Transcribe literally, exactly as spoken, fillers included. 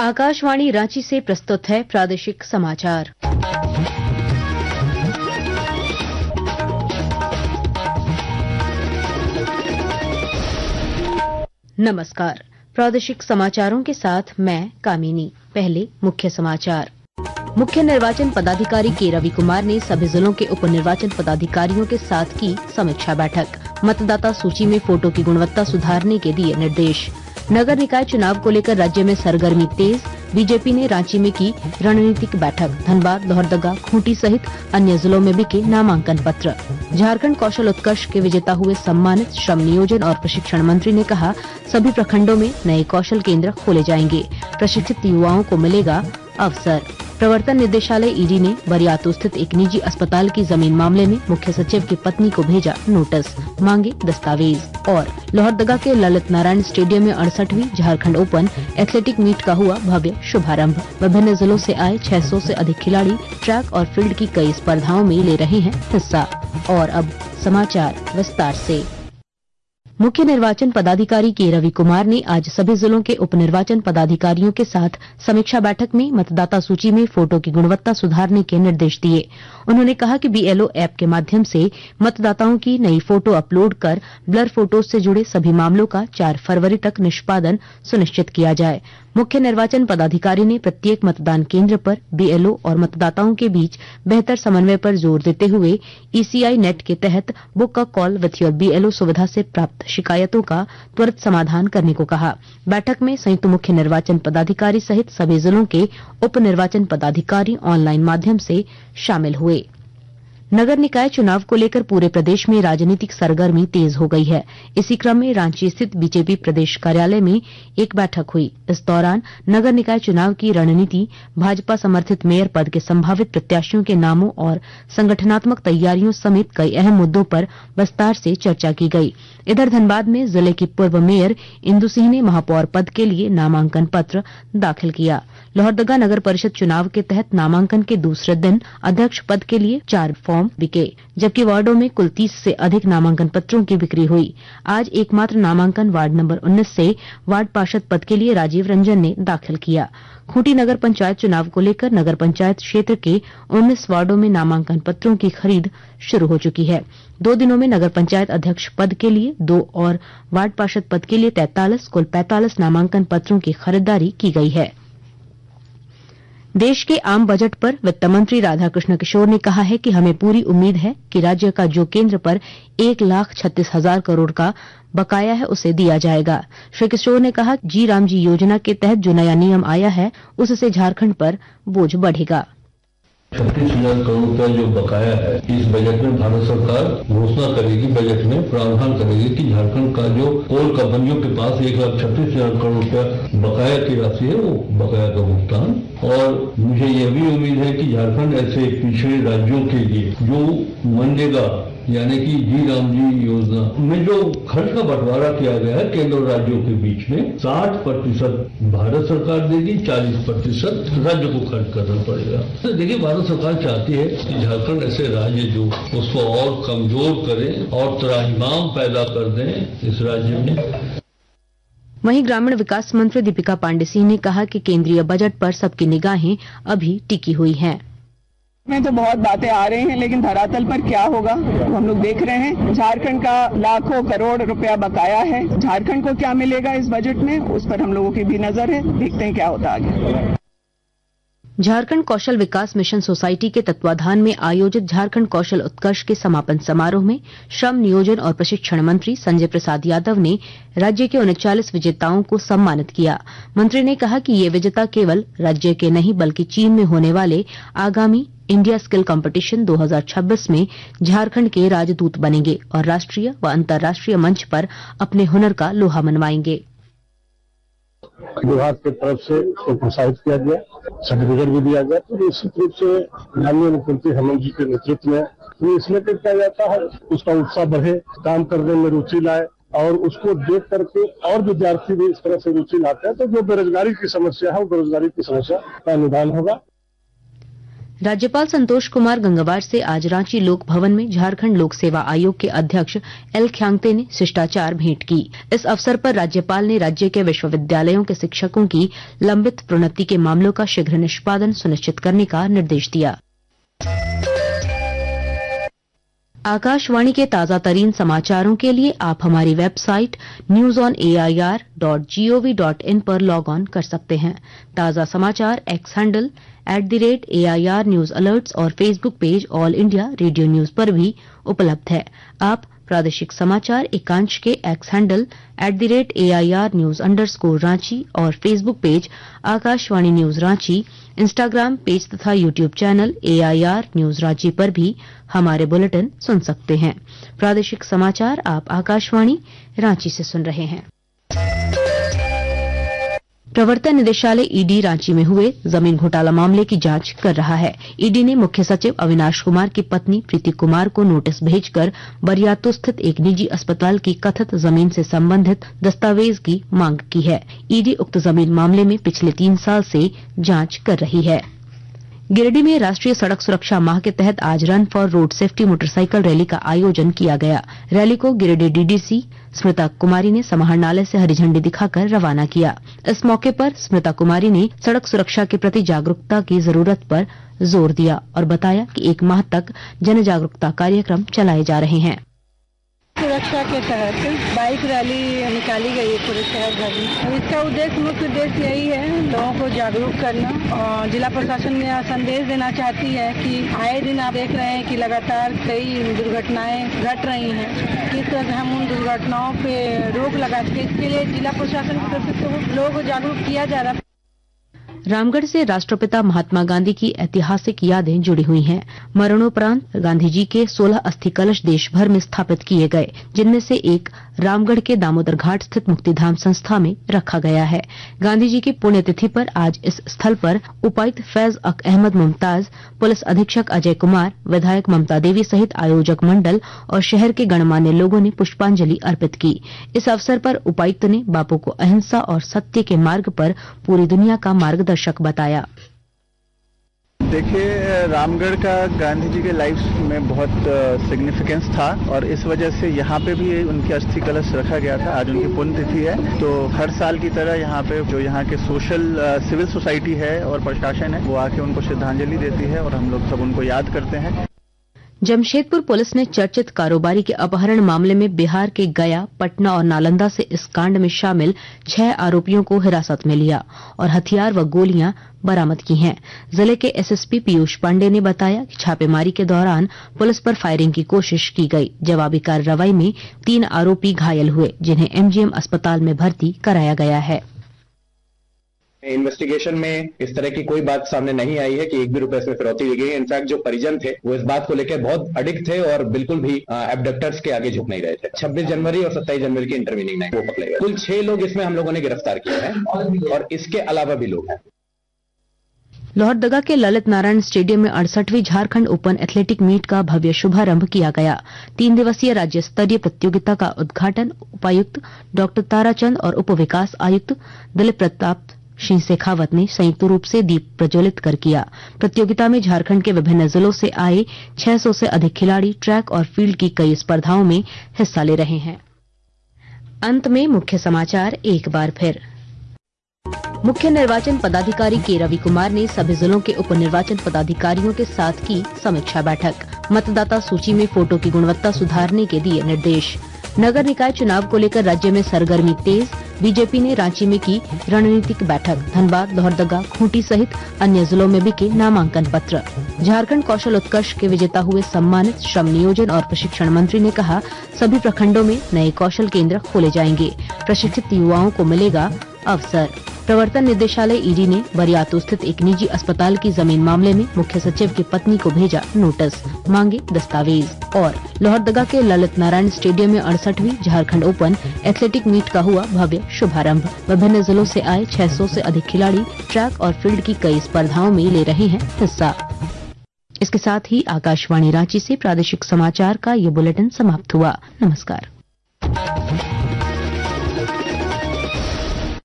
आकाशवाणी रांची से प्रस्तुत है प्रादेशिक समाचार। नमस्कार, प्रादेशिक समाचारों के साथ मैं कामिनी। पहले मुख्य समाचार। मुख्य निर्वाचन पदाधिकारी के रवि कुमार ने सभी जिलों के उप निर्वाचन पदाधिकारियों के साथ की समीक्षा बैठक। मतदाता सूची में फोटो की गुणवत्ता सुधारने के दिए निर्देश। नगर निकाय चुनाव को लेकर राज्य में सरगर्मी तेज। बीजेपी ने रांची में की रणनीतिक बैठक। धनबाद, लोहरदगा, खूंटी सहित अन्य जिलों में बिके नामांकन पत्र। झारखंड कौशल उत्कर्ष के विजेता हुए सम्मानित श्रम नियोजन और प्रशिक्षण मंत्री ने कहा, सभी प्रखंडों में नए कौशल केंद्र खोले जाएंगे। प्रशिक्षित युवाओं को मिलेगा अवसर। प्रवर्तन निदेशालय ईडी ने बरियातू स्थित एक निजी अस्पताल की जमीन मामले में मुख्य सचिव की पत्नी को भेजा नोटिस, मांगे दस्तावेज। और लोहरदगा के ललित नारायण स्टेडियम में अड़सठवीं झारखंड ओपन एथलेटिक मीट का हुआ भव्य शुभारंभ। विभिन्न जिलों से आए छह सौ से अधिक खिलाड़ी ट्रैक और फील्ड की कई स्पर्धाओं में ले रहे हैं हिस्सा। और अब समाचार विस्तार से। मुख्य निर्वाचन पदाधिकारी के रवि कुमार ने आज सभी जिलों के उप निर्वाचन पदाधिकारियों के साथ समीक्षा बैठक में मतदाता सूची में फोटो की गुणवत्ता सुधारने के निर्देश दिए। उन्होंने कहा कि बीएलओ ऐप के माध्यम से मतदाताओं की नई फोटो अपलोड कर ब्लर फोटोज से जुड़े सभी मामलों का चार फरवरी तक निष्पादन सुनिश्चित किया जाए। मुख्य निर्वाचन पदाधिकारी ने प्रत्येक मतदान केंद्र पर बीएलओ और मतदाताओं के बीच बेहतर समन्वय पर जोर देते हुए ईसीआई नेट के तहत book a call with your BLO सुविधा से प्राप्त शिकायतों का त्वरित समाधान करने को कहा। बैठक में संयुक्त मुख्य निर्वाचन पदाधिकारी सहित सभी जिलों के उप निर्वाचन पदाधिकारी ऑनलाइन माध्यम से शामिल हुए। नगर निकाय चुनाव को लेकर पूरे प्रदेश में राजनीतिक सरगर्मी तेज हो गई है। इसी क्रम में रांची स्थित बीजेपी प्रदेश कार्यालय में एक बैठक हुई। इस दौरान नगर निकाय चुनाव की रणनीति, भाजपा समर्थित मेयर पद के संभावित प्रत्याशियों के नामों और संगठनात्मक तैयारियों समेत कई अहम मुद्दों पर विस्तार से चर्चा की गई। इधर धनबाद में जिले की पूर्व मेयर इंदु सिंह ने महापौर पद के लिए नामांकन पत्र दाखिल किया। लोहरदगा नगर परिषद चुनाव के तहत नामांकन के दूसरे दिन अध्यक्ष पद के लिए चार फॉर्म बिके, जबकि वार्डों में कुल तीस से अधिक नामांकन पत्रों की बिक्री हुई। आज एकमात्र नामांकन वार्ड नंबर उन्नीस से वार्ड पार्षद पद के लिए राजीव रंजन ने दाखिल किया। खूंटी नगर पंचायत चुनाव को लेकर नगर पंचायत क्षेत्र के उन्नीस वार्डों में नामांकन पत्रों की खरीद शुरू हो चुकी है। दो दिनों में नगर पंचायत अध्यक्ष पद के लिए दो और वार्ड पार्षद पद के लिए तैंतालीस, कुल पैंतालीस नामांकन पत्रों की खरीदारी की गई है। देश के आम बजट पर वित्त मंत्री राधाकृष्ण किशोर ने कहा है कि हमें पूरी उम्मीद है कि राज्य का जो केंद्र पर एक लाख छत्तीस हजार करोड़ का बकाया है उसे दिया जाएगा। श्री किशोर ने कहा, जी राम जी योजना के तहत जो नया नियम आया है उससे झारखंड पर बोझ बढ़ेगा। छत्तीस हजार करोड़ रुपया जो बकाया है, इस बजट में भारत सरकार घोषणा करेगी, बजट में प्रावधान करेगी कि झारखंड का जो कोल कंपनियों के पास एक लाख छत्तीस हजार करोड़ रुपया बकाया की राशि है, वो बकाया का भुगतान। और मुझे यह भी उम्मीद है कि झारखंड ऐसे पिछड़े राज्यों के लिए जो मनरेगा यानी कि जी राम जी योजना में जो खर्च का बंटवारा किया गया है केंद्र और राज्यों के बीच में, साठ प्रतिशत भारत सरकार देगी, चालीस प्रतिशत राज्य को खर्च करना पड़ेगा। तो देखिए, भारत सरकार चाहती है कि झारखंड ऐसे राज्य जो उसको और कमजोर करें और त्राहिमाम पैदा कर दें इस राज्य में। वहीं ग्रामीण विकास मंत्री दीपिका पांडे सिंह ने कहा कि केंद्रीय बजट पर सबकी निगाहें अभी टिकी हुई हैं। में तो बहुत बातें आ रही हैं, लेकिन धरातल पर क्या होगा तो हम लोग देख रहे हैं। झारखंड का लाखों करोड़ रुपया बकाया है, झारखंड को क्या मिलेगा इस बजट में, उस पर हम लोगों की भी नजर है। देखते हैं क्या होता आगे। झारखंड कौशल विकास मिशन सोसाइटी के तत्वाधान में आयोजित झारखंड कौशल उत्कर्ष के समापन समारोह में श्रम नियोजन और प्रशिक्षण मंत्री संजय प्रसाद यादव ने राज्य के उनचालीस विजेताओं को सम्मानित किया। मंत्री ने कहा कि ये विजेता केवल राज्य के नहीं बल्कि चीन में होने वाले आगामी इंडिया स्किल कंपटीशन दो हज़ार छब्बीस में झारखंड के राजदूत बनेंगे और राष्ट्रीय व अंतर्राष्ट्रीय मंच पर अपने हुनर का लोहा मनवाएंगे। विभाग की तरफ से उसको प्रोत्साहित किया गया, सर्टिफिकेट भी दिया गया। तो निश्चित रूप से माननीय मुख्यमंत्री हेमंत जी के नेतृत्व में तो इसलिए किया जाता है, उसका उत्साह बढ़े, काम करने में रुचि लाए और उसको देख करके और विद्यार्थी भी इस तरह से रुचि लाते हैं तो जो बेरोजगारी की समस्या है वो बेरोजगारी की समस्या का निदान होगा। राज्यपाल संतोष कुमार गंगवार से आज रांची लोक भवन में झारखंड लोक सेवा आयोग के अध्यक्ष एल ख्यांगते ने शिष्टाचार भेंट की। इस अवसर पर राज्यपाल ने राज्य के विश्वविद्यालयों के शिक्षकों की लंबित प्रोन्नति के मामलों का शीघ्र निष्पादन सुनिश्चित करने का निर्देश दिया। आकाशवाणी के ताजा तरीन समाचारों के लिए आप हमारी website news on A I R dot G O V dot in पर लॉग ऑन कर सकते हैं। ताजा समाचार X handle at the rate A I R news alerts और Facebook page All India Radio news पर भी उपलब्ध है। आप प्रादेशिक समाचार एकांश के X handle at the rate A I R news underscore Ranchi और Facebook page Akashvani news Ranchi, Instagram page तथा YouTube channel A I R news Ranchi पर भी हमारे बुलेटिन सुन सकते हैं। प्रादेशिक समाचार आप आकाशवाणी रांची से सुन रहे हैं। प्रवर्तन निदेशालय ईडी रांची में हुए जमीन घोटाला मामले की जांच कर रहा है। ईडी ने मुख्य सचिव अविनाश कुमार की पत्नी प्रीति कुमार को नोटिस भेजकर बरियातू स्थित एक निजी अस्पताल की कथित जमीन से संबंधित दस्तावेज की मांग की है। ईडी उक्त जमीन मामले में पिछले तीन साल से जांच कर रही है। गिरिडीह में राष्ट्रीय सड़क सुरक्षा माह के तहत आज run for road safety motorcycle rally का आयोजन किया गया। रैली को गिरिडीह डीडीसी स्मृता कुमारी ने समाहरणालय से हरी झंडी दिखाकर रवाना किया। इस मौके पर स्मृता कुमारी ने सड़क सुरक्षा के प्रति जागरूकता की जरूरत पर जोर दिया और बताया कि एक माह तक जन जागरूकता कार्यक्रम चलाए जा रहे हैं। सुरक्षा के तहत बाइक रैली निकाली गई है पूरे शहर भर में और इसका उद्देश्य मुख्य उद्देश्य यही है लोगों को जागरूक करना। और जिला प्रशासन में संदेश देना चाहती है कि आए दिन आप देख रहे हैं कि लगातार कई दुर्घटनाएं घट रही हैं। किस तरह से हम उन दुर्घटनाओं पे रोक लगा सके, इसके लिए जिला प्रशासन की तरफ से लोगों को जागरूक किया जा रहा है। रामगढ़ से राष्ट्रपिता महात्मा गांधी की ऐतिहासिक यादें जुड़ी हुई हैं। मरणोपरांत गांधी जी के सोलह अस्थि कलश देश भर में स्थापित किए गए, जिनमें से एक रामगढ़ के दामोदर घाट स्थित मुक्तिधाम संस्था में रखा गया है। गांधी जी की पुण्यतिथि पर आज इस स्थल पर उपायुक्त फैज अक अहमद मुमताज, पुलिस अधीक्षक अजय कुमार, विधायक ममता देवी सहित आयोजक मंडल और शहर के गणमान्य लोगों ने पुष्पांजलि अर्पित की। इस अवसर पर उपायुक्त ने बापू को अहिंसा और सत्य के मार्ग पर पूरी दुनिया का मार्गदर्शक बताया। देखिए, रामगढ़ का गांधी जी के लाइफ में बहुत सिग्निफिकेंस था और इस वजह से यहाँ पे भी उनकी अस्थि कलश रखा गया था। आज उनकी पुण्यतिथि है, तो हर साल की तरह यहाँ पे जो यहाँ के सोशल सिविल सोसाइटी है और प्रशासन है वो आके उनको श्रद्धांजलि देती है और हम लोग सब उनको याद करते हैं। जमशेदपुर पुलिस ने चर्चित कारोबारी के अपहरण मामले में बिहार के गया, पटना और नालंदा से इस कांड में शामिल छह आरोपियों को हिरासत में लिया और हथियार व गोलियां बरामद की हैं। जिले के S S P Piyush Pande ने बताया कि छापेमारी के दौरान पुलिस पर फायरिंग की कोशिश की गई। जवाबी कार्रवाई में तीन आरोपी घायल हुए, जिन्हें एम जी एम अस्पताल में भर्ती कराया गया है। इन्वेस्टिगेशन में इस तरह की कोई बात सामने नहीं आई है कि एक भी रुपए इसमें फिरौती दी गई। इनफैक्ट जो परिजन थे वो इस बात को लेकर बहुत अडिग थे और बिल्कुल भी एबडक्टर्स के आगे झुक नहीं रहे थे। छब्बीस जनवरी और सत्ताईस जनवरी की इंटरवीनिंग नाइट वो पकड़े गए। कुल छह लोग इसमें हम लोगों ने गिरफ्तार किए हैं और इसके अलावा भी लोग हैं। लोहरदगा के ललित नारायण स्टेडियम में अड़सठवीं झारखंड ओपन एथलेटिक मीट का भव्य शुभारंभ किया गया। तीन दिवसीय राज्य स्तरीय प्रतियोगिता का उद्घाटन उपायुक्त डॉक्टर ताराचंद और उप विकास आयुक्त दिलीप प्रताप सिंह शेखावत ने संयुक्त रूप से दीप प्रज्वलित कर किया। प्रतियोगिता में झारखंड के विभिन्न जिलों से आए छह सौ से अधिक खिलाड़ी ट्रैक और फील्ड की कई स्पर्धाओं में हिस्सा ले रहे हैं। अंत में मुख्य समाचार एक बार फिर। मुख्य निर्वाचन पदाधिकारी के रवि कुमार ने सभी जिलों के उप निर्वाचन पदाधिकारियों के साथ की समीक्षा बैठक। मतदाता सूची में फोटो की गुणवत्ता सुधारने के दिए निर्देश। नगर निकाय चुनाव को लेकर राज्य में सरगर्मी तेज। बीजेपी ने रांची में की रणनीतिक बैठक। धनबाद, लोहरदगा, खूंटी सहित अन्य जिलों में बिके नामांकन पत्र। झारखंड कौशल उत्कर्ष के विजेता हुए सम्मानित श्रम नियोजन और प्रशिक्षण मंत्री ने कहा, सभी प्रखंडों में नए कौशल केंद्र खोले जाएंगे। प्रशिक्षित युवाओं को मिलेगा अवसर। प्रवर्तन निदेशालय ईडी ने बरियातू स्थित एक निजी अस्पताल की जमीन मामले में मुख्य सचिव की पत्नी को भेजा नोटिस, मांगे दस्तावेज। और लोहरदगा के ललित नारायण स्टेडियम में अड़सठवीं झारखंड ओपन एथलेटिक मीट का हुआ भव्य शुभारंभ। विभिन्न जिलों से आए छह सौ से अधिक खिलाड़ी ट्रैक और फील्ड की कई स्पर्धाओं में ले रहे हैं हिस्सा। इसके साथ ही आकाशवाणी रांची से प्रादेशिक समाचार का ये बुलेटिन समाप्त हुआ। नमस्कार।